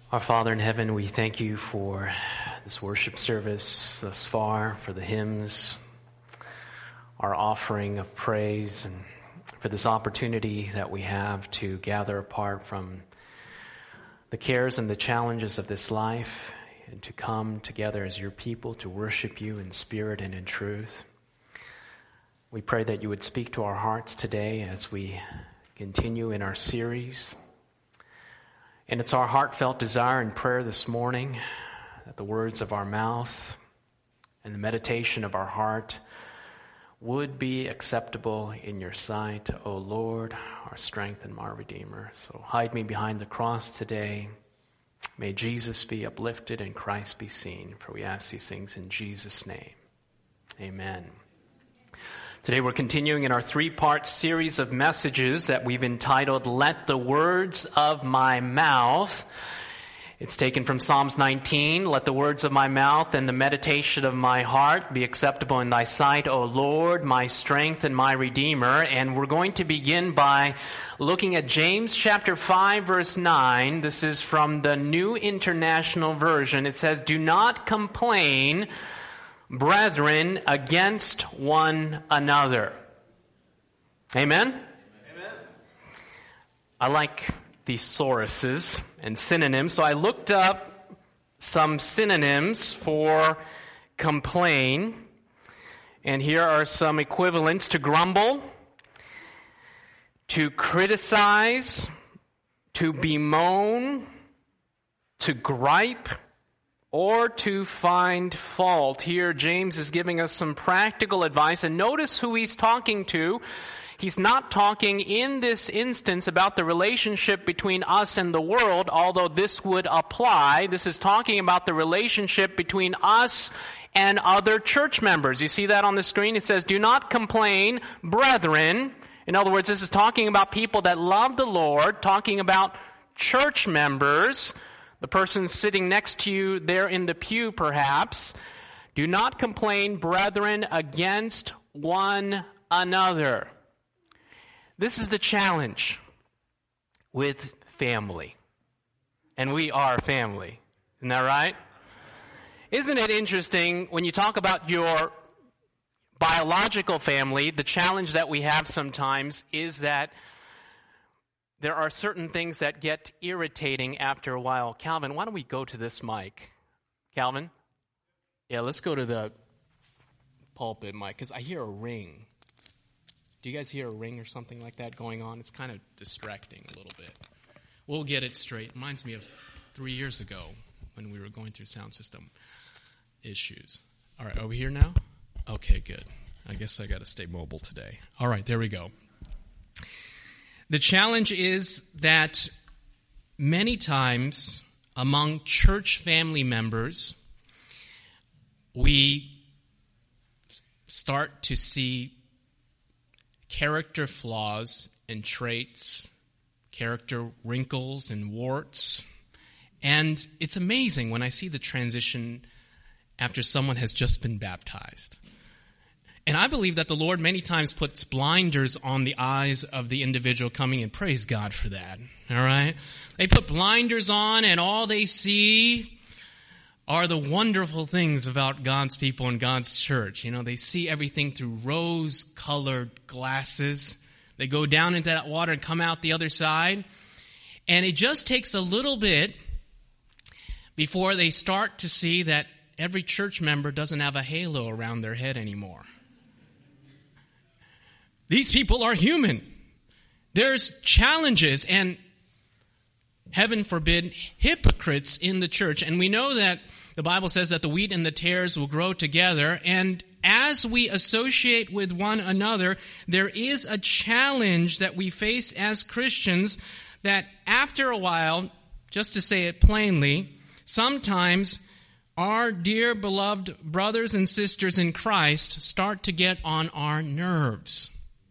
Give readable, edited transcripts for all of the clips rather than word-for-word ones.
Our Father in heaven, we thank you for this worship service thus far, for the hymns, our offering of praise, and for this opportunity that we have to gather apart from the cares and the challenges of this life and to come together as your people to worship you in spirit and in truth. We pray that you would speak to our hearts today as we continue in our series. And it's our heartfelt desire and prayer this morning that the words of our mouth and the meditation of our heart would be acceptable in your sight, O Lord, our strength and my Redeemer. So hide me behind the cross today. May Jesus be uplifted and Christ be seen, for we ask these things in Jesus' name. Amen. Today we're continuing in our three-part series of messages that we've entitled, Let the Words of My Mouth. It's taken from Psalms 19. Let the words of my mouth and the meditation of my heart be acceptable in thy sight, O Lord, my strength and my Redeemer. And we're going to begin by looking at James chapter 5, verse 9. This is from the New International Version. It says, Do not complain, brethren, against one another. Amen? Amen. I like thesauruses and synonyms, so I looked up some synonyms for complain, and here are some equivalents: to grumble, to criticize, to bemoan, to gripe, or to find fault. Here, James is giving us some practical advice, and notice who he's talking to. He's not talking in this instance about the relationship between us and the world, although this would apply. This is talking about the relationship between us and other church members. You see that on the screen? It says, Do not complain, brethren. In other words, this is talking about people that love the Lord, talking about church members. The person sitting next to you there in the pew, perhaps. Do not complain, brethren, against one another. This is the challenge with family. And we are family. Isn't that right? Isn't it interesting when you talk about your biological family, the challenge that we have sometimes is that there are certain things that get irritating after a while. Calvin, why don't we go to this mic? Calvin? Yeah, let's go to the pulpit mic, because I hear a ring. Do you guys hear a ring or something like that going on? It's kind of distracting a little bit. We'll get it straight. Reminds me of 3 years ago when we were going through sound system issues. All right, are we here now? Okay, good. I guess I got to stay mobile today. All right, there we go. The challenge is that many times among church family members, we start to see character flaws and traits, character wrinkles and warts. And it's amazing when I see the transition after someone has just been baptized. And I believe that the Lord many times puts blinders on the eyes of the individual coming in. Praise God for that. All right? They put blinders on, and all they see are the wonderful things about God's people and God's church. You know, they see everything through rose-colored glasses. They go down into that water and come out the other side. And it just takes a little bit before they start to see that every church member doesn't have a halo around their head anymore. These people are human. There's challenges and, heaven forbid, hypocrites in the church. And we know that the Bible says that the wheat and the tares will grow together. And as we associate with one another, there is a challenge that we face as Christians that after a while, just to say it plainly, sometimes our dear beloved brothers and sisters in Christ start to get on our nerves.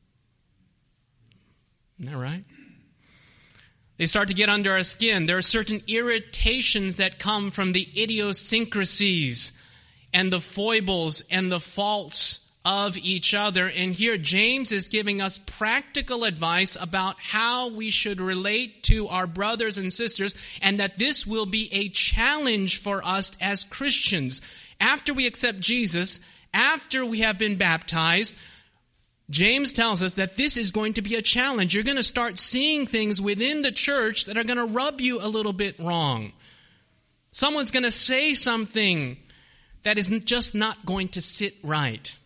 Isn't that right? They start to get under our skin. There are certain irritations that come from the idiosyncrasies and the foibles and the faults of each other. And here James is giving us practical advice about how we should relate to our brothers and sisters, and that this will be a challenge for us as Christians. After we accept Jesus, after we have been baptized, James tells us that this is going to be a challenge. You're going to start seeing things within the church that are going to rub you a little bit wrong. Someone's going to say something that is just not going to sit right.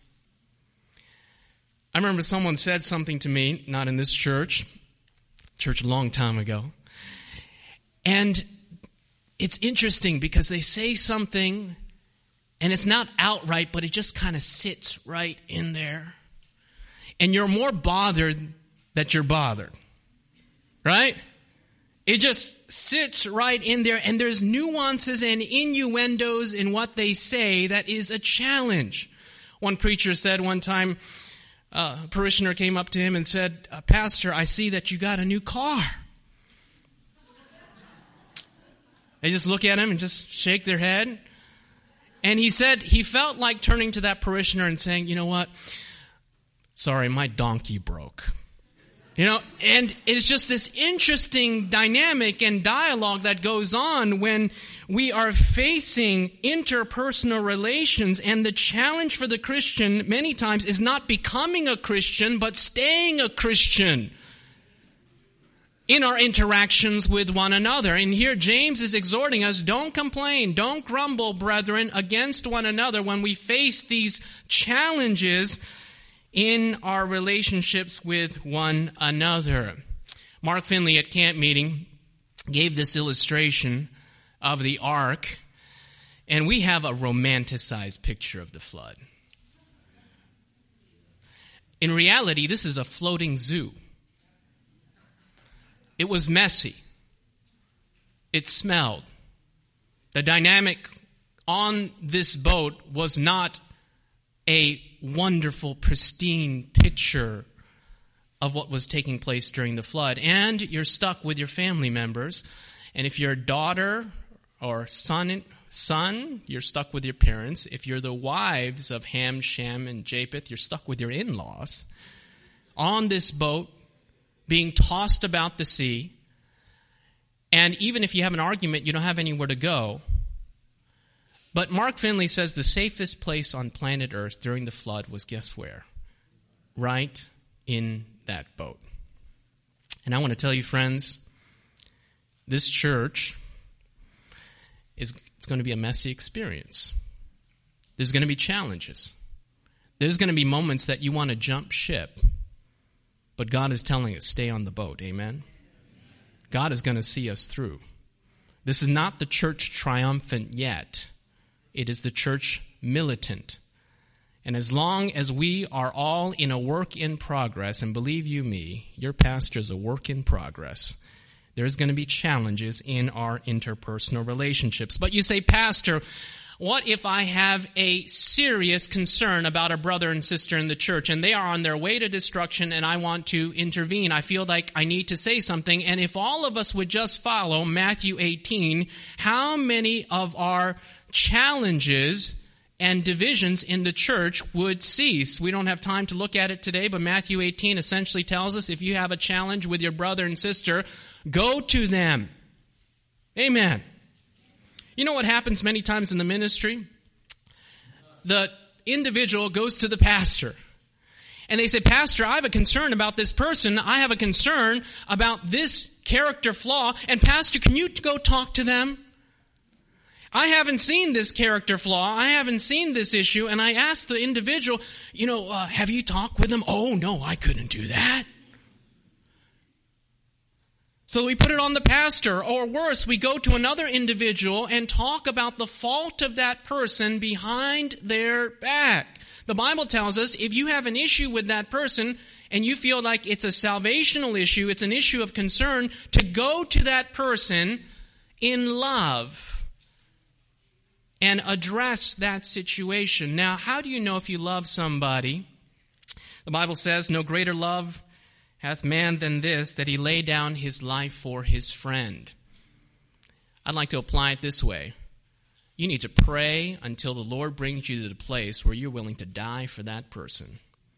I remember someone said something to me, not in this church a long time ago. And it's interesting because they say something and it's not outright, but it just kind of sits right in there. And you're more bothered that you're bothered. Right? It just sits right in there, and there's nuances and innuendos in what they say that is a challenge. One preacher said one time, a parishioner came up to him and said, "Pastor, I see that you got a new car." They just look at him and just shake their head. And he said he felt like turning to that parishioner and saying, "You know what? Sorry, my donkey broke." And it's just this interesting dynamic and dialogue that goes on when we are facing interpersonal relations. And the challenge for the Christian many times is not becoming a Christian, but staying a Christian in our interactions with one another. And here James is exhorting us, don't complain, don't grumble, brethren, against one another when we face these challenges in our relationships with one another. Mark Finley at camp meeting gave this illustration of the ark, and we have a romanticized picture of the flood. In reality, this is a floating zoo. It was messy. It smelled. The dynamic on this boat was not a wonderful, pristine picture of what was taking place during the flood. And you're stuck with your family members. And if you're a daughter or son, you're stuck with your parents. If you're the wives of Ham, Shem, and Japheth, you're stuck with your in-laws. On this boat, being tossed about the sea. And even if you have an argument, you don't have anywhere to go. But Mark Finley says the safest place on planet Earth during the flood was, guess where? Right in that boat. And I want to tell you, friends, this church it's going to be a messy experience. There's going to be challenges. There's going to be moments that you want to jump ship. But God is telling us, stay on the boat. Amen? God is going to see us through. This is not the church triumphant yet. It is the church militant. And as long as we are all in a work in progress, and believe you me, your pastor is a work in progress, there's going to be challenges in our interpersonal relationships. But you say, Pastor, what if I have a serious concern about a brother and sister in the church, and they are on their way to destruction, and I want to intervene? I feel like I need to say something. And if all of us would just follow Matthew 18, how many of our challenges and divisions in the church would cease? We don't have time to look at it today, but Matthew 18 essentially tells us if you have a challenge with your brother and sister, go to them. Amen. You know what happens many times in the ministry? The individual goes to the pastor. And they say, Pastor, I have a concern about this person. I have a concern about this character flaw. And Pastor, can you go talk to them? I haven't seen this character flaw. I haven't seen this issue. And I asked the individual, have you talked with them? Oh, no, I couldn't do that. So we put it on the pastor, or worse, we go to another individual and talk about the fault of that person behind their back. The Bible tells us if you have an issue with that person and you feel like it's a salvational issue, it's an issue of concern, to go to that person in love and address that situation. Now, how do you know if you love somebody? The Bible says, no greater love hath man than this, that he lay down his life for his friend. I'd like to apply it this way. You need to pray until the Lord brings you to the place where you're willing to die for that person.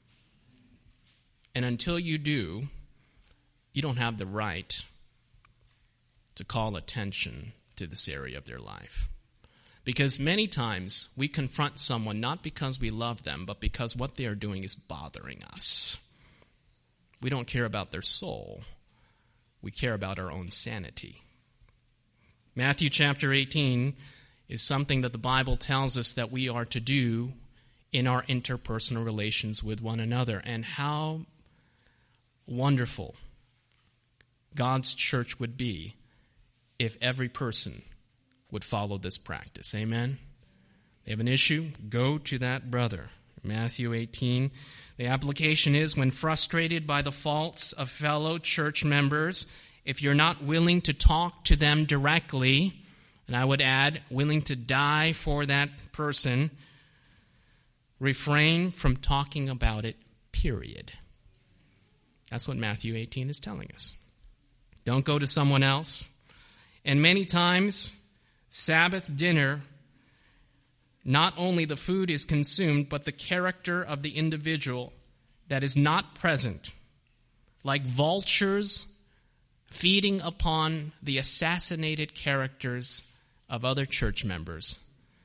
And until you do, you don't have the right to call attention to this area of their life. Because many times we confront someone not because we love them, but because what they are doing is bothering us. We don't care about their soul. We care about our own sanity. Matthew chapter 18 is something that the Bible tells us that we are to do in our interpersonal relations with one another. And how wonderful God's church would be if every person would follow this practice. Amen? They have an issue? Go to that brother. Matthew 18. The application is, when frustrated by the faults of fellow church members, if you're not willing to talk to them directly, and I would add, willing to die for that person, refrain from talking about it, period. That's what Matthew 18 is telling us. Don't go to someone else. And many times, Sabbath dinner, not only the food is consumed, but the character of the individual that is not present, like vultures feeding upon the assassinated characters of other church members.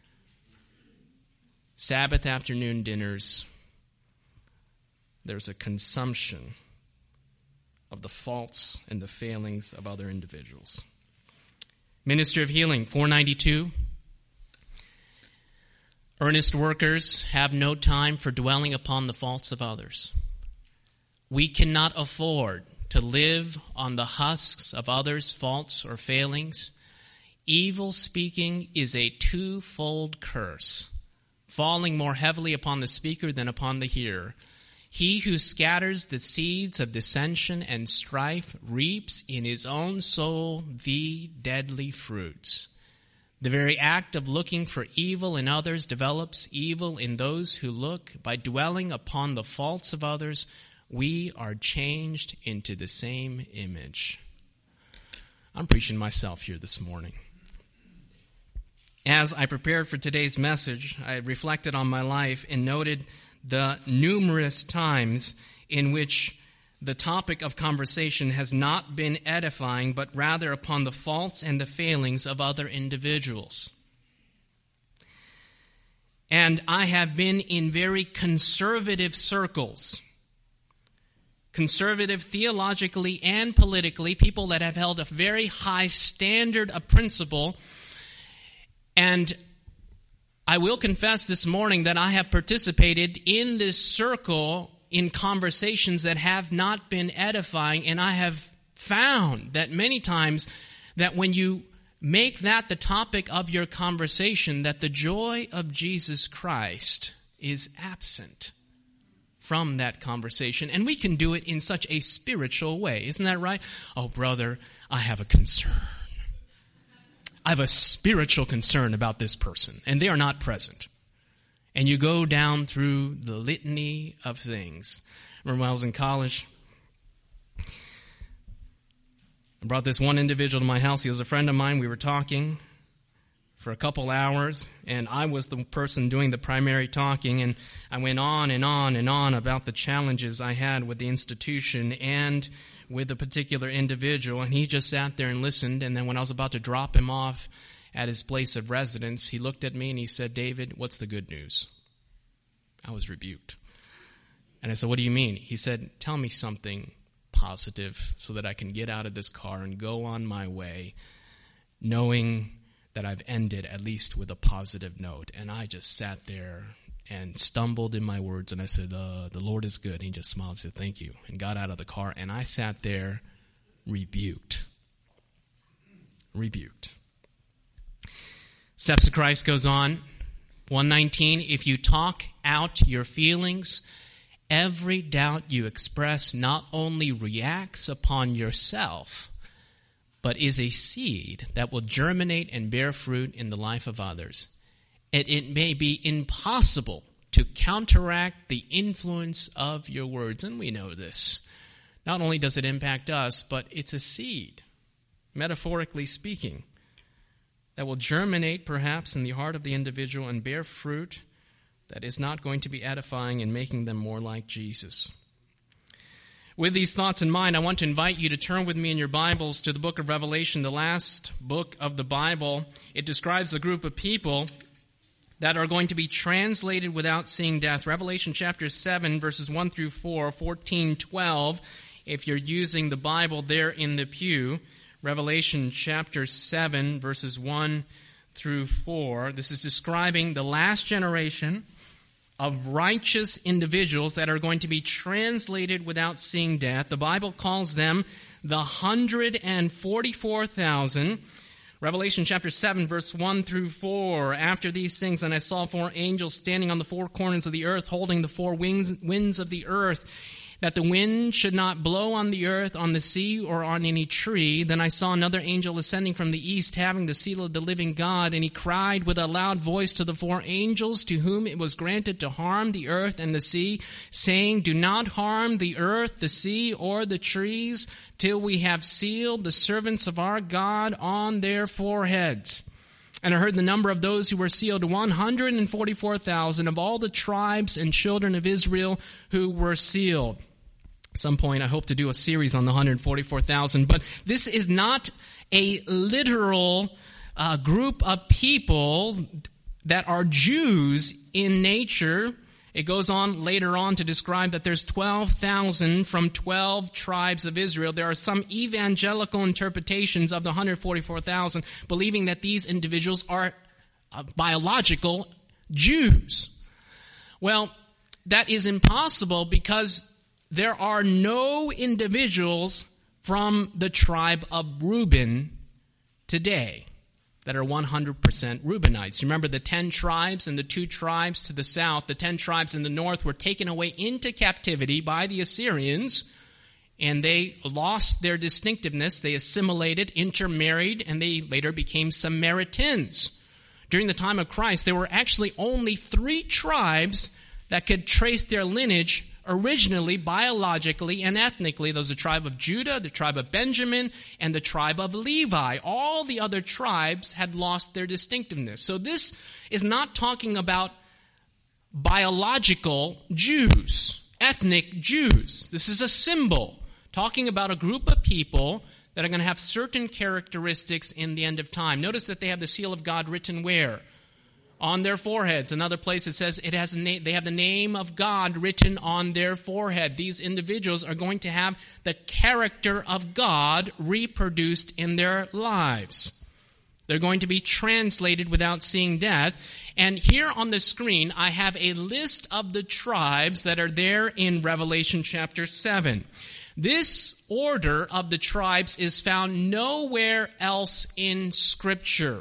Sabbath afternoon dinners, there's a consumption of the faults and the failings of other individuals. Minister of Healing, 492. Earnest workers have no time for dwelling upon the faults of others. We cannot afford to live on the husks of others' faults or failings. Evil speaking is a twofold curse, falling more heavily upon the speaker than upon the hearer. He who scatters the seeds of dissension and strife reaps in his own soul the deadly fruits. The very act of looking for evil in others develops evil in those who look. By dwelling upon the faults of others, we are changed into the same image. I'm preaching myself here this morning. As I prepared for today's message, I reflected on my life and noted the numerous times in which the topic of conversation has not been edifying, but rather upon the faults and the failings of other individuals. And I have been in very conservative circles, conservative theologically and politically, people that have held a very high standard of principle. And I will confess this morning that I have participated in this circle in conversations that have not been edifying, and I have found that many times that when you make that the topic of your conversation, that the joy of Jesus Christ is absent from that conversation. And we can do it in such a spiritual way. Isn't that right? Oh, brother, I have a concern. I have a spiritual concern about this person, and they are not present. And you go down through the litany of things. I remember when I was in college, I brought this one individual to my house. He was a friend of mine. We were talking for a couple hours, and I was the person doing the primary talking, and I went on and on and on about the challenges I had with the institution and with a particular individual, and he just sat there and listened. And then when I was about to drop him off at his place of residence, he looked at me and he said, "David, what's the good news?" I was rebuked. And I said, "What do you mean?" He said, "Tell me something positive so that I can get out of this car and go on my way knowing that I've ended at least with a positive note." And I just sat there and stumbled in my words, and I said, "The Lord is good." And he just smiled and said, "Thank you," and got out of the car. And I sat there rebuked. Steps of Christ goes on. 119, if you talk out your feelings, every doubt you express not only reacts upon yourself, but is a seed that will germinate and bear fruit in the life of others. It may be impossible to counteract the influence of your words, and we know this. Not only does it impact us, but it's a seed, metaphorically speaking. that will germinate perhaps in the heart of the individual and bear fruit that is not going to be edifying and making them more like Jesus. With these thoughts in mind, I want to invite you to turn with me in your Bibles to the book of Revelation, the last book of the Bible. It describes a group of people that are going to be translated without seeing death. Revelation chapter 7, verses 1 through 4, 14, 12, if you're using the Bible there in the pew. Revelation chapter 7, verses 1 through 4. This is describing the last generation of righteous individuals that are going to be translated without seeing death. The Bible calls them the 144,000. Revelation chapter 7, verse 1 through 4. After these things, and I saw 4 angels standing on the 4 corners of the earth, holding the 4 winds of the earth, that the wind should not blow on the earth, on the sea, or on any tree. Then I saw another angel ascending from the east, having the seal of the living God, and he cried with a loud voice to the 4 angels to whom it was granted to harm the earth and the sea, saying, do not harm the earth, the sea, or the trees, till we have sealed the servants of our God on their foreheads. And I heard the number of those who were sealed, 144,000 of all the tribes and children of Israel who were sealed. At some point, I hope to do a series on the 144,000, but this is not a literal group of people that are Jews in nature. It goes on later on to describe that there's 12,000 from 12 tribes of Israel. There are some evangelical interpretations of the 144,000, believing that these individuals are biological Jews. Well, that is impossible because there are no individuals from the tribe of Reuben today that are 100% Reubenites. Remember the 10 tribes and the 2 tribes to the south, the 10 tribes in the north were taken away into captivity by the Assyrians, and they lost their distinctiveness. They assimilated, intermarried, and they later became Samaritans. During the time of Christ, there were actually only 3 tribes that could trace their lineage originally, biologically, and ethnically. Those are the tribe of Judah, the tribe of Benjamin, and the tribe of Levi. All the other tribes had lost their distinctiveness. So this is not talking about biological Jews, ethnic Jews. This is a symbol, talking about a group of people that are going to have certain characteristics in the end of time. Notice that they have the seal of God written where? On their foreheads. Another place it says they have the name of God written on their forehead. These individuals are going to have the character of God reproduced in their lives. They're going to be translated without seeing death. And here on the screen, I have a list of the tribes that are there in Revelation chapter 7. This order of the tribes is found nowhere else in Scripture.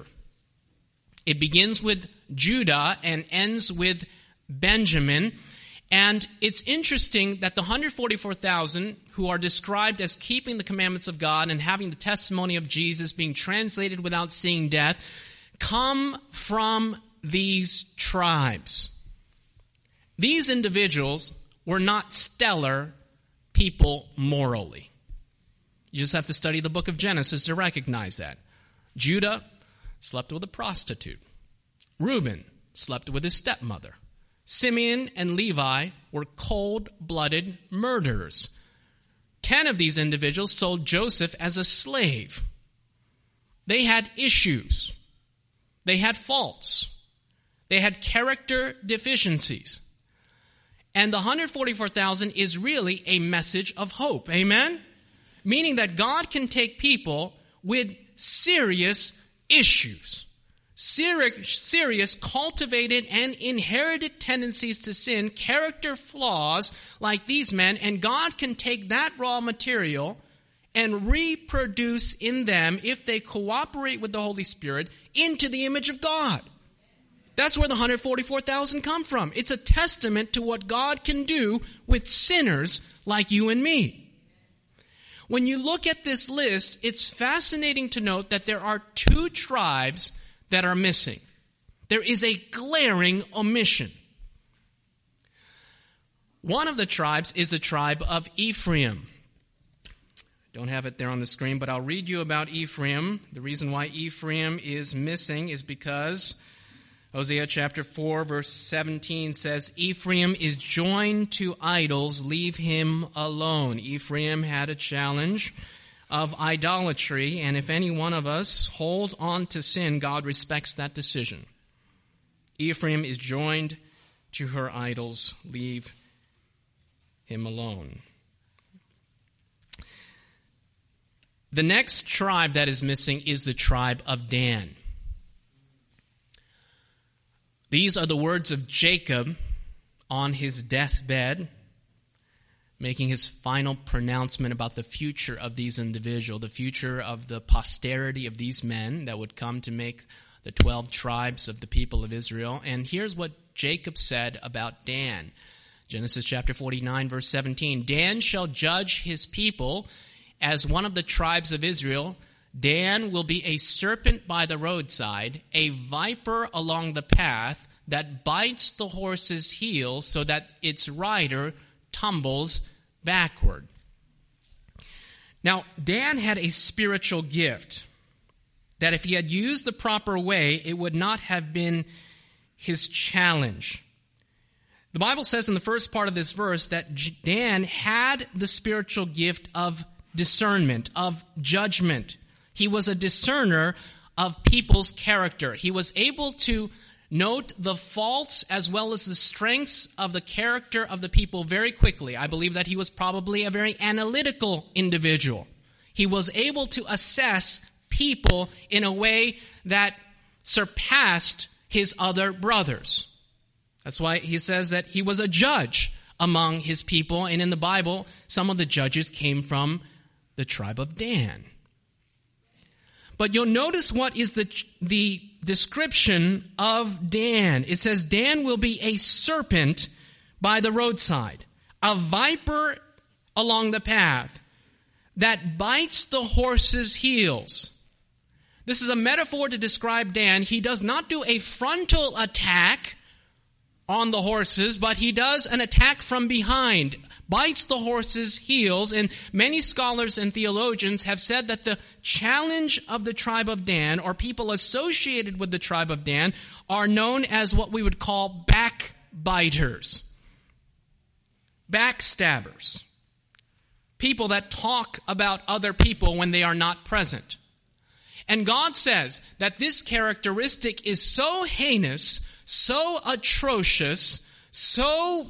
It begins with Judah and ends with Benjamin. And it's interesting that the 144,000 who are described as keeping the commandments of God and having the testimony of Jesus, being translated without seeing death, come from these tribes. These individuals were not stellar people morally. You just have to study the book of Genesis to recognize that. Judah slept with a prostitute. Reuben slept with his stepmother. Simeon and Levi were cold-blooded murderers. 10 of these individuals sold Joseph as a slave. They had issues. They had faults. They had character deficiencies. And the 144,000 is really a message of hope. Amen? Meaning that God can take people with serious issues. Serious, cultivated, and inherited tendencies to sin, character flaws like these men, and God can take that raw material and reproduce in them, if they cooperate with the Holy Spirit, into the image of God. That's where the 144,000 come from. It's a testament to what God can do with sinners like you and me. When you look at this list, it's fascinating to note that there are 2 tribes that are missing. There is a glaring omission. One of the tribes is the tribe of Ephraim. Don't have it there on the screen, but I'll read you about Ephraim. The reason why Ephraim is missing is because Hosea chapter 4, verse 17 says, Ephraim is joined to idols, leave him alone. Ephraim had a challenge of idolatry, and if any one of us hold on to sin, God respects that decision. Ephraim is joined to her idols, leave him alone. The next tribe that is missing is the tribe of Dan. These are the words of Jacob on his deathbed, making his final pronouncement about the future of these individuals, the future of the posterity of these men that would come to make the 12 tribes of the people of Israel. And here's what Jacob said about Dan. Genesis chapter 49, verse 17. Dan shall judge his people as one of the tribes of Israel. Dan will be a serpent by the roadside, a viper along the path that bites the horse's heel so that its rider tumbles backward. Now, Dan had a spiritual gift that if he had used the proper way, it would not have been his challenge. The Bible says in the first part of this verse that Dan had the spiritual gift of discernment, of judgment. He was a discerner of people's character. He was able to note the faults as well as the strengths of the character of the people very quickly. I believe that he was probably a very analytical individual. He was able to assess people in a way that surpassed his other brothers. That's why he says that he was a judge among his people. And in the Bible, some of the judges came from the tribe of Dan. But you'll notice what is the description of Dan. It says, Dan will be a serpent by the roadside, a viper along the path that bites the horse's heels. This is a metaphor to describe Dan. He does not do a frontal attack on the horses, but he does an attack from behind, bites the horse's heels. And many scholars and theologians have said that the challenge of the tribe of Dan, or people associated with the tribe of Dan, are known as what we would call backbiters, backstabbers, people that talk about other people when they are not present. And God says that this characteristic is so heinous, so atrocious, so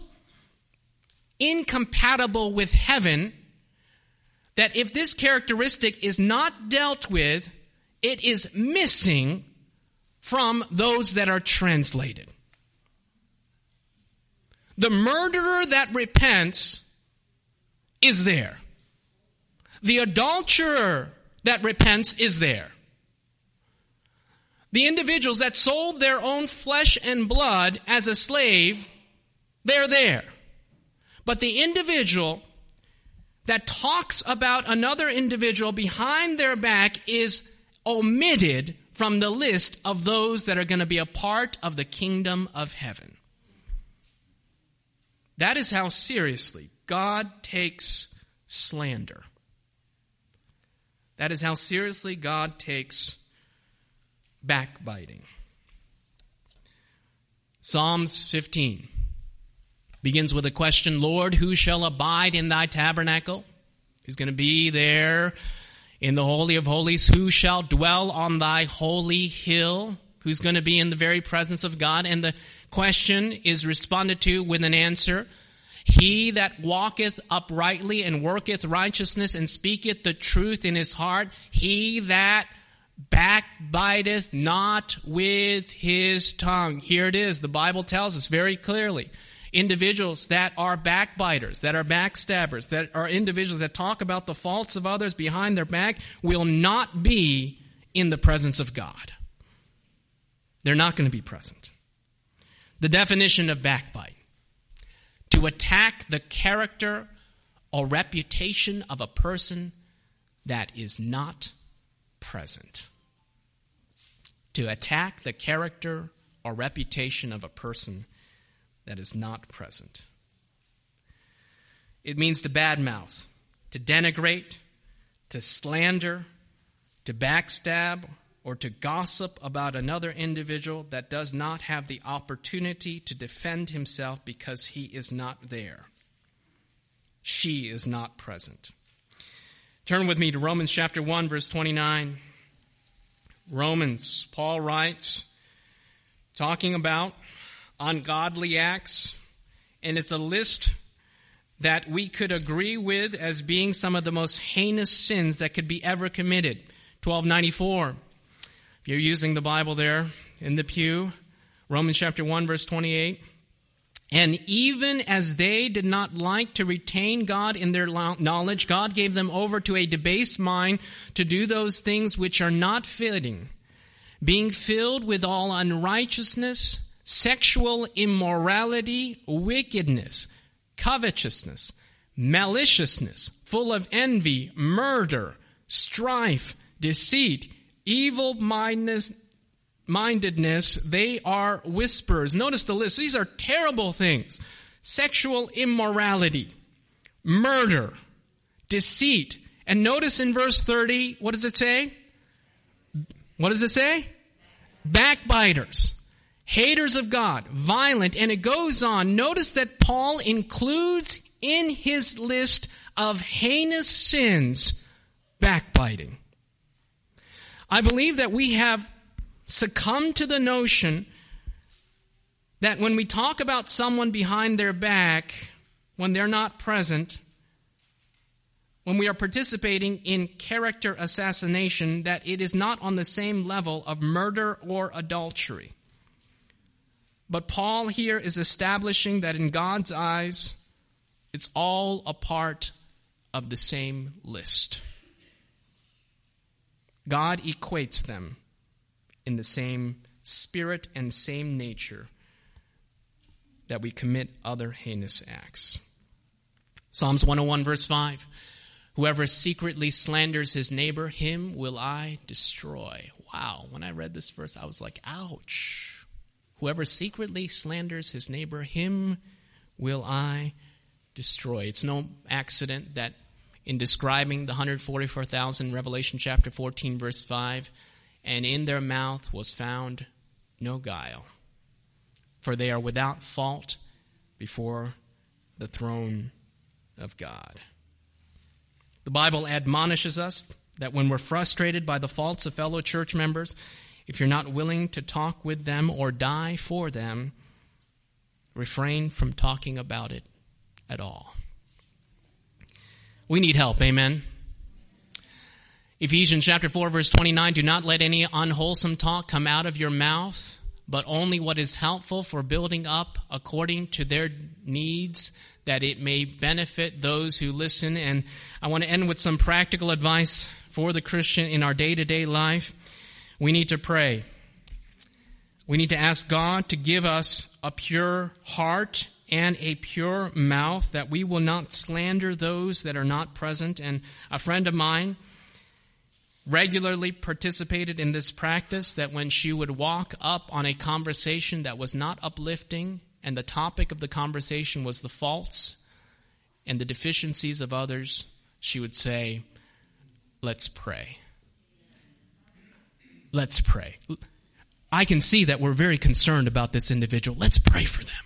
incompatible with heaven, that if this characteristic is not dealt with, it is missing from those that are translated. The murderer that repents is there. The adulterer that repents is there. The individuals that sold their own flesh and blood as a slave, they're there. But the individual that talks about another individual behind their back is omitted from the list of those that are going to be a part of the kingdom of heaven. That is how seriously God takes slander. That is how seriously God takes backbiting. Psalms 15 begins with a question, Lord, who shall abide in thy tabernacle? Who's going to be there in the Holy of Holies? Who shall dwell on thy holy hill? Who's going to be in the very presence of God? And the question is responded to with an answer. He that walketh uprightly and worketh righteousness and speaketh the truth in his heart, he that backbiteth not with his tongue. Here it is. The Bible tells us very clearly. Individuals that are backbiters, that are backstabbers, that are individuals that talk about the faults of others behind their back will not be in the presence of God. They're not going to be present. The definition of backbite: to attack the character or reputation of a person that is not present. To attack the character or reputation of a person that is not present. It means to badmouth, to denigrate, to slander, to backstab, or to gossip about another individual that does not have the opportunity to defend himself because he is not there. She is not present. Turn with me to Romans chapter 1, verse 29. Romans, Paul writes, talking about ungodly acts, and it's a list that we could agree with as being some of the most heinous sins that could be ever committed. 1294. If you're using the Bible there in the pew, Romans chapter 1, verse 28. And even as they did not like to retain God in their knowledge, God gave them over to a debased mind to do those things which are not fitting, being filled with all unrighteousness, sexual immorality, wickedness, covetousness, maliciousness, full of envy, murder, strife, deceit, evil-mindedness, they are whisperers. Notice the list. These are terrible things. Sexual immorality, murder, deceit. And notice in verse 30, what does it say? What does it say? Backbiters, haters of God, violent, and it goes on. Notice that Paul includes in his list of heinous sins backbiting. I believe that we have succumb to the notion that when we talk about someone behind their back, when they're not present, when we are participating in character assassination, that it is not on the same level of murder or adultery. But Paul here is establishing that in God's eyes, it's all a part of the same list. God equates them in the same spirit and same nature that we commit other heinous acts. Psalms 101 verse 5. Whoever secretly slanders his neighbor, him will I destroy. Wow, when I read this verse, I was like, ouch. Whoever secretly slanders his neighbor, him will I destroy. It's no accident that in describing the 144,000, Revelation chapter 14 verse 5, and in their mouth was found no guile, for they are without fault before the throne of God. The Bible admonishes us that when we're frustrated by the faults of fellow church members, if you're not willing to talk with them or die for them, refrain from talking about it at all. We need help, amen? Ephesians chapter 4, verse 29, do not let any unwholesome talk come out of your mouth, but only what is helpful for building up according to their needs, that it may benefit those who listen. And I want to end with some practical advice for the Christian in our day-to-day life. We need to pray. We need to ask God to give us a pure heart and a pure mouth, that we will not slander those that are not present. And a friend of mine regularly participated in this practice, that when she would walk up on a conversation that was not uplifting, and the topic of the conversation was the faults and the deficiencies of others, she would say, let's pray. Let's pray. I can see that we're very concerned about this individual. Let's pray for them.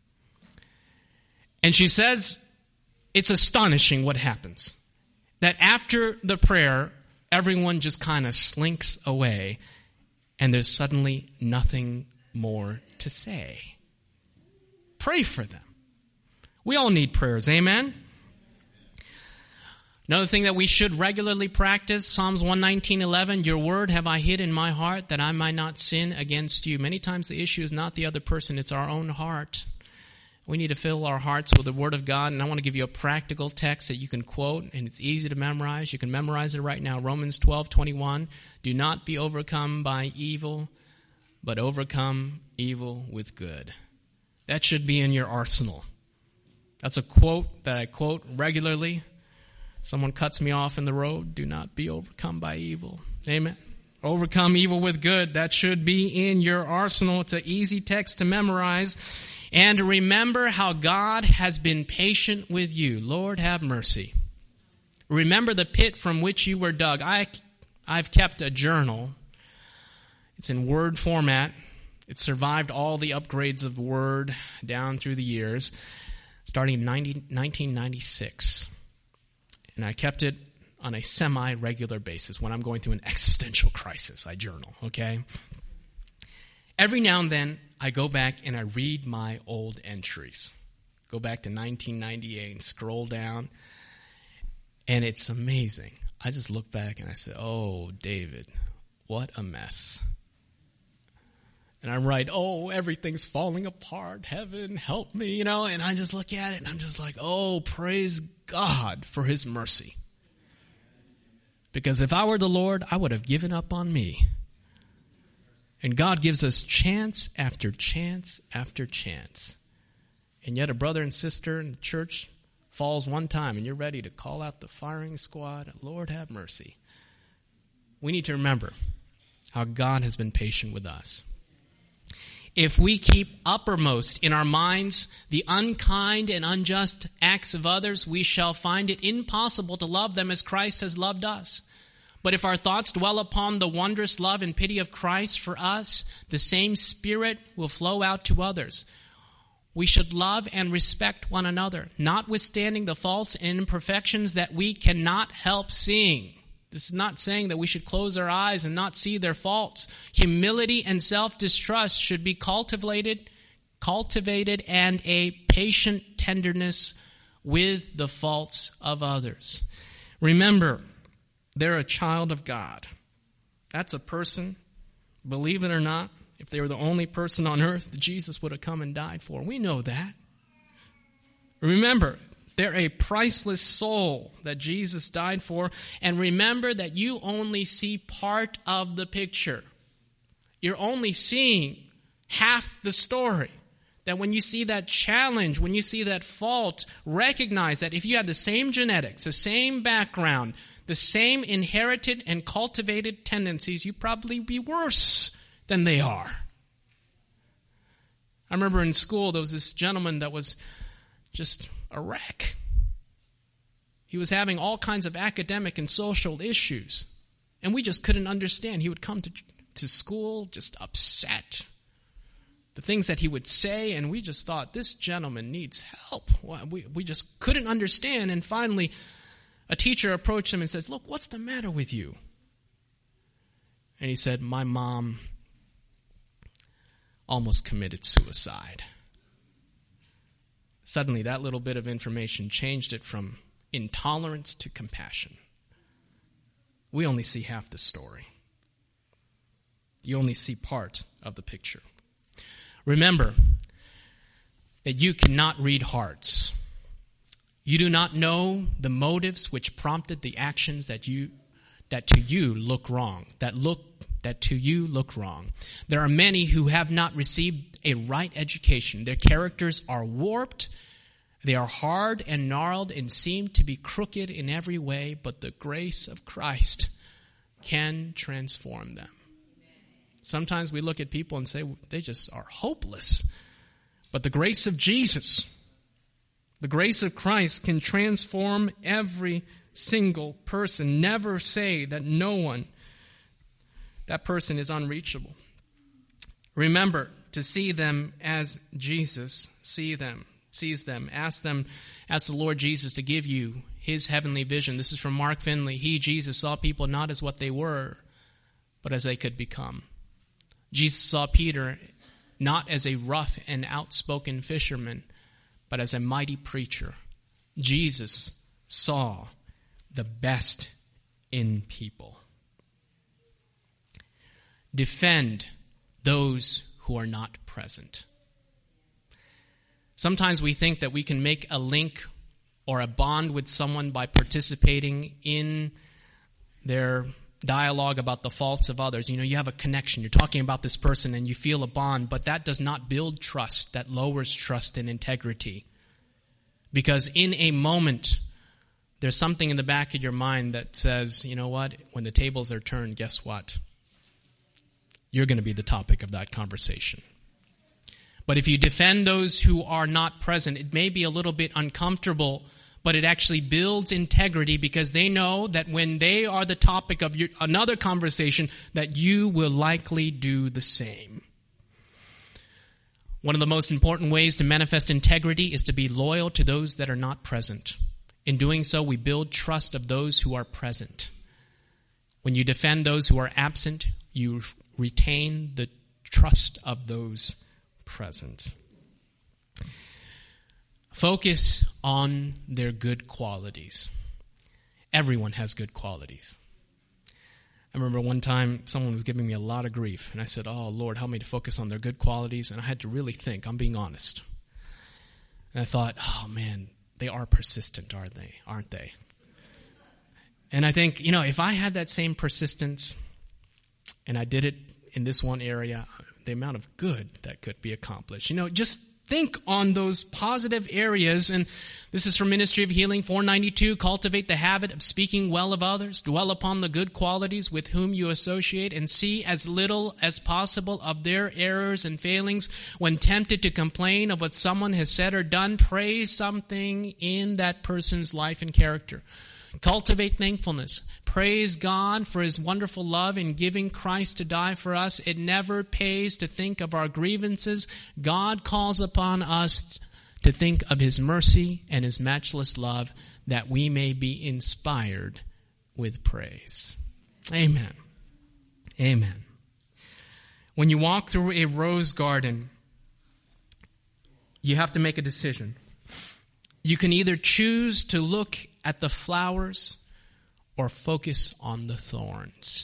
And she says, it's astonishing what happens. That after the prayer, everyone just kind of slinks away, and there's suddenly nothing more to say. Pray for them. We all need prayers, amen? Another thing that we should regularly practice, Psalms 119:11, your word have I hid in my heart that I might not sin against you. Many times the issue is not the other person, it's our own heart. We need to fill our hearts with the Word of God, and I want to give you a practical text that you can quote, and it's easy to memorize. You can memorize it right now. Romans 12:21. Do not be overcome by evil, but overcome evil with good. That should be in your arsenal. That's a quote that I quote regularly. Someone cuts me off in the road. Do not be overcome by evil. Amen. Overcome evil with good. That should be in your arsenal. It's an easy text to memorize. And remember how God has been patient with you. Lord, have mercy. Remember the pit from which you were dug. I've kept a journal. It's in Word format. It survived all the upgrades of Word down through the years, starting in 1996. And I kept it on a semi-regular basis. When I'm going through an existential crisis, I journal, okay? Every now and then, I go back and I read my old entries. Go back to 1998 and scroll down, and it's amazing. I just look back and I say, oh, David, what a mess. And I write, oh, everything's falling apart. Heaven, help me, and I just look at it and I'm just like, oh, praise God for his mercy. Because if I were the Lord, I would have given up on me. And God gives us chance after chance after chance. And yet a brother and sister in the church falls one time and you're ready to call out the firing squad. Lord, have mercy. We need to remember how God has been patient with us. If we keep uppermost in our minds the unkind and unjust acts of others, we shall find it impossible to love them as Christ has loved us. But if our thoughts dwell upon the wondrous love and pity of Christ for us, the same Spirit will flow out to others. We should love and respect one another, notwithstanding the faults and imperfections that we cannot help seeing. This is not saying that we should close our eyes and not see their faults. Humility and self-distrust should be cultivated and a patient tenderness with the faults of others. Remember, they're a child of God. That's a person, believe it or not, if they were the only person on earth that Jesus would have come and died for. We know that. Remember, they're a priceless soul that Jesus died for. And remember that you only see part of the picture. You're only seeing half the story. That when you see that challenge, when you see that fault, recognize that if you had the same genetics, the same background, the same inherited and cultivated tendencies, you'd probably be worse than they are. I remember in school there was this gentleman that was just a wreck. He was having all kinds of academic and social issues, and we just couldn't understand. He would come to school just upset. The things that he would say, and we just thought, this gentleman needs help. We just couldn't understand, and finally a teacher approached him and says, look, what's the matter with you? And he said, my mom almost committed suicide. Suddenly, that little bit of information changed it from intolerance to compassion. We only see half the story. You only see part of the picture. Remember that you cannot read hearts. You do not know the motives which prompted the actions that to you look wrong. That to you look wrong. There are many who have not received a right education. Their characters are warped. They are hard and gnarled and seem to be crooked in every way, but the grace of Christ can transform them. Sometimes we look at people and say they just are hopeless. But the grace of Jesus, the grace of Christ can transform every single person. Never say that that person is unreachable. Remember to see them as Jesus sees them. Ask the Lord Jesus to give you his heavenly vision. This is from Mark Finley. He, Jesus, saw people not as what they were, but as they could become. Jesus saw Peter not as a rough and outspoken fisherman, but as a mighty preacher. Jesus saw the best in people. Defend those who are not present. Sometimes we think that we can make a link or a bond with someone by participating in their dialogue about the faults of others. You have a connection. You're talking about this person and you feel a bond, but that does not build trust. That lowers trust and integrity. Because in a moment, there's something in the back of your mind that says, you know what, when the tables are turned, guess what? You're going to be the topic of that conversation. But if you defend those who are not present, it may be a little bit uncomfortable, but it actually builds integrity because they know that when they are the topic of another conversation, that you will likely do the same. One of the most important ways to manifest integrity is to be loyal to those that are not present. In doing so, we build trust of those who are present. When you defend those who are absent, you retain the trust of those present. Focus on their good qualities. Everyone has good qualities. I remember one time someone was giving me a lot of grief, and I said, "Oh, Lord, help me to focus on their good qualities." And I had to really think. I'm being honest. And I thought, oh, man, they are persistent, aren't they? And I think, if I had that same persistence and I did it in this one area, the amount of good that could be accomplished. Just think on those positive areas. And this is from Ministry of Healing 492. Cultivate the habit of speaking well of others. Dwell upon the good qualities with whom you associate and see as little as possible of their errors and failings. When tempted to complain of what someone has said or done, praise something in that person's life and character. Cultivate thankfulness. Praise God for His wonderful love in giving Christ to die for us. It never pays to think of our grievances. God calls upon us to think of His mercy and His matchless love, that we may be inspired with praise. Amen. Amen. When you walk through a rose garden, you have to make a decision. You can either choose to look at the flowers or focus on the thorns.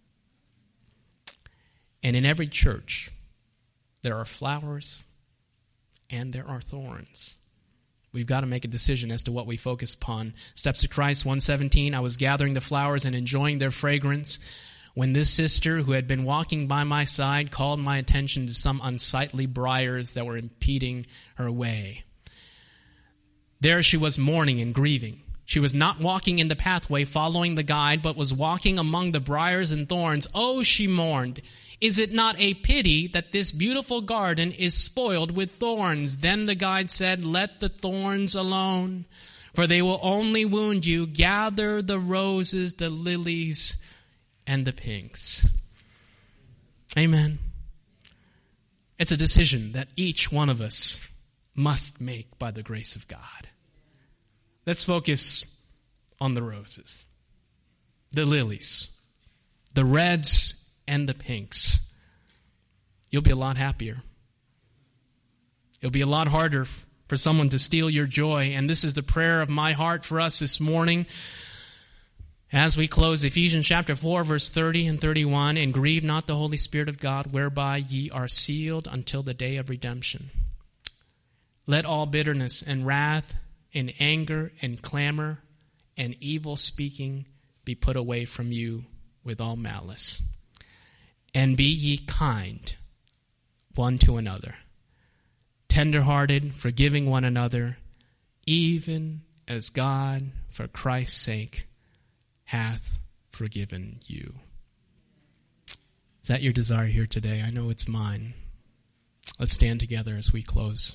And in every church, there are flowers and there are thorns. We've got to make a decision as to what we focus upon. Steps of Christ 1:17, I was gathering the flowers and enjoying their fragrance when this sister who had been walking by my side called my attention to some unsightly briars that were impeding her way. There she was mourning and grieving. She was not walking in the pathway following the guide, but was walking among the briars and thorns. Oh, she mourned. Is it not a pity that this beautiful garden is spoiled with thorns? Then the guide said, let the thorns alone, for they will only wound you. Gather the roses, the lilies, and the pinks. Amen. It's a decision that each one of us must make by the grace of God. Let's focus on the roses, the lilies, the reds, and the pinks. You'll be a lot happier. It'll be a lot harder for someone to steal your joy. And this is the prayer of my heart for us this morning. As we close Ephesians chapter 4, verse 30 and 31, and grieve not the Holy Spirit of God, whereby ye are sealed until the day of redemption. Let all bitterness and wrath and anger and clamor and evil speaking be put away from you with all malice. And be ye kind one to another, tender-hearted, forgiving one another, even as God, for Christ's sake, hath forgiven you. Is that your desire here today? I know it's mine. Let's stand together as we close.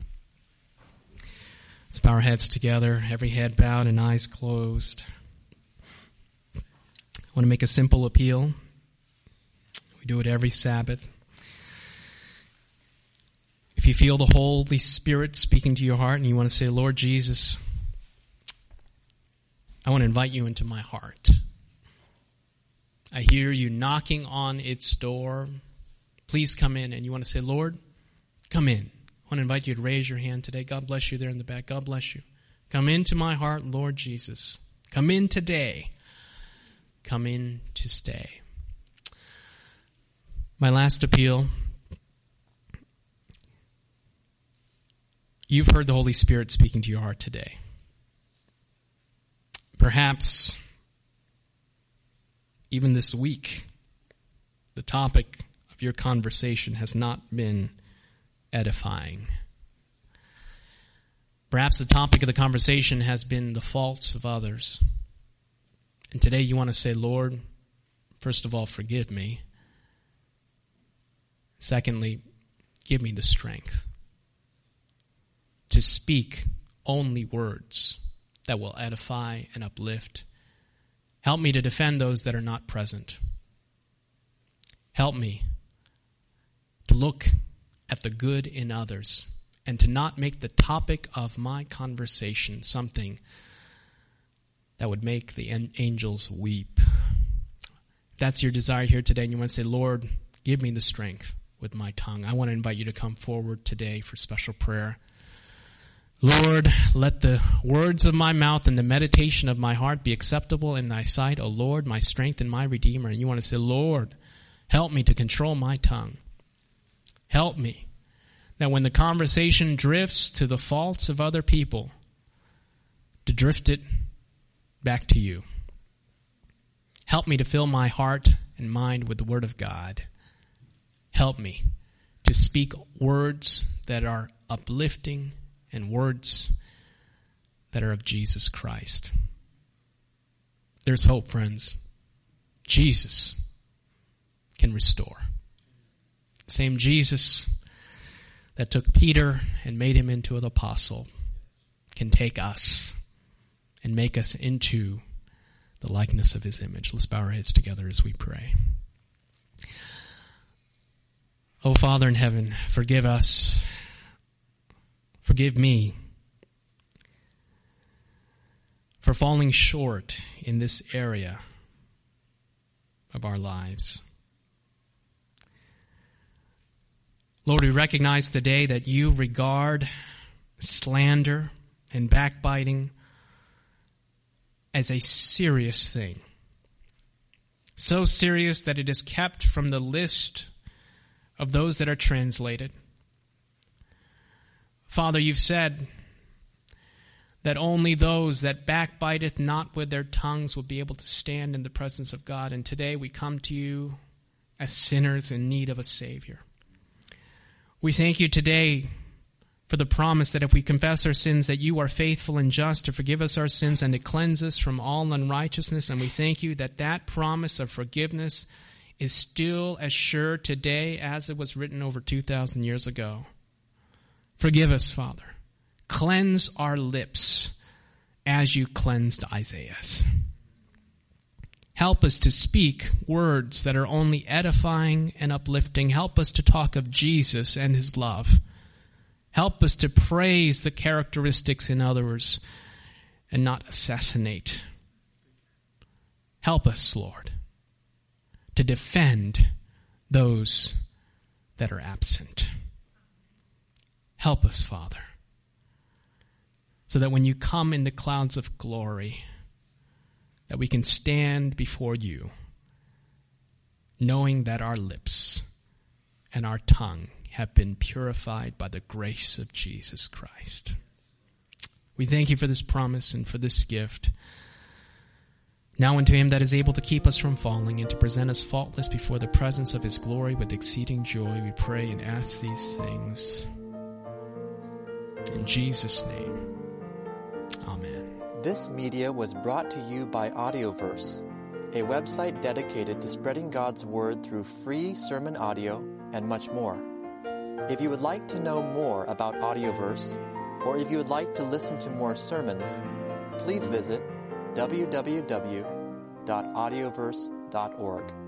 Let's bow our heads together, every head bowed and eyes closed. I want to make a simple appeal. We do it every Sabbath. If you feel the Holy Spirit speaking to your heart and you want to say, Lord Jesus, I want to invite you into my heart. I hear you knocking on its door. Please come in. And you want to say, Lord, come in. I want to invite you to raise your hand today. God bless you there in the back. God bless you. Come into my heart, Lord Jesus. Come in today. Come in to stay. My last appeal. You've heard the Holy Spirit speaking to your heart today. Perhaps even this week, the topic of your conversation has not been edifying. Perhaps the topic of the conversation has been the faults of others. And today you want to say, Lord, first of all, forgive me. Secondly, give me the strength to speak only words that will edify and uplift. Help me to defend those that are not present. Help me to look at the good in others and to not make the topic of my conversation something that would make the angels weep. If that's your desire here today and you want to say, Lord, give me the strength with my tongue, I want to invite you to come forward today for special prayer. Lord, let the words of my mouth and the meditation of my heart be acceptable in thy sight, O Lord, my strength and my Redeemer. And you want to say, Lord, help me to control my tongue. Help me that when the conversation drifts to the faults of other people, to drift it back to you. Help me to fill my heart and mind with the Word of God. Help me to speak words that are uplifting and words that are of Jesus Christ. There's hope, friends. Jesus can restore. The same Jesus that took Peter and made him into an apostle can take us and make us into the likeness of his image. Let's bow our heads together as we pray. Oh, Father in heaven, forgive us. Forgive me for falling short in this area of our lives. Lord, we recognize today that you regard slander and backbiting as a serious thing. So serious that it is kept from the list of those that are translated. Father, you've said that only those that backbiteth not with their tongues will be able to stand in the presence of God. And today we come to you as sinners in need of a Savior. We thank you today for the promise that if we confess our sins, that you are faithful and just to forgive us our sins and to cleanse us from all unrighteousness. And we thank you that that promise of forgiveness is still as sure today as it was written over 2,000 years ago. Forgive us, Father. Cleanse our lips as you cleansed Isaiah's. Help us to speak words that are only edifying and uplifting. Help us to talk of Jesus and his love. Help us to praise the characteristics in others and not assassinate. Help us, Lord, to defend those that are absent. Help us, Father, so that when you come in the clouds of glory, that we can stand before you, knowing that our lips and our tongue have been purified by the grace of Jesus Christ. We thank you for this promise and for this gift. Now unto him that is able to keep us from falling and to present us faultless before the presence of his glory with exceeding joy, we pray and ask these things in Jesus' name. Amen. This media was brought to you by Audioverse, a website dedicated to spreading God's word through free sermon audio and much more. If you would like to know more about Audioverse, or if you would like to listen to more sermons, please visit www.audioverse.org.